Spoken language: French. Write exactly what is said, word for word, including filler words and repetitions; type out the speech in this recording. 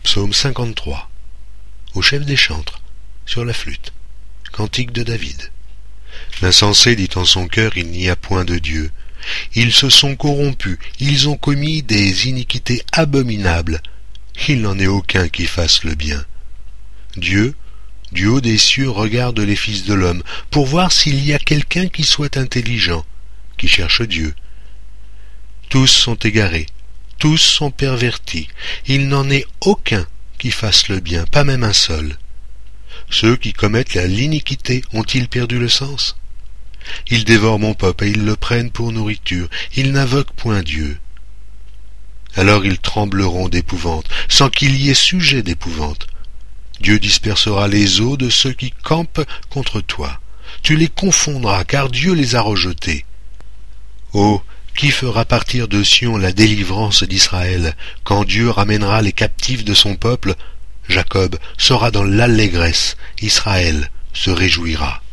Psaume cinquante-trois. Au chef des chantres, sur la flûte. Cantique de David. L'insensé dit en son cœur, il n'y a point de Dieu. Ils se sont corrompus, ils ont commis des iniquités abominables. Il n'en est aucun qui fasse le bien. Dieu, du haut des cieux, regarde les fils de l'homme, pour voir s'il y a quelqu'un qui soit intelligent, qui cherche Dieu. Tous sont égarés, tous sont pervertis, il n'en est aucun qui fasse le bien, pas même un seul. Ceux qui commettent l'iniquité ont-ils perdu le sens? Ils dévorent mon peuple et ils le prennent pour nourriture, ils n'invoquent point Dieu. Alors ils trembleront d'épouvante, sans qu'il y ait sujet d'épouvante. Dieu dispersera les eaux de ceux qui campent contre toi. Tu les confondras, car Dieu les a rejetés. Oh, qui fera partir de Sion la délivrance d'Israël, quand Dieu ramènera les captifs de son peuple? Jacob sera dans l'allégresse, Israël se réjouira.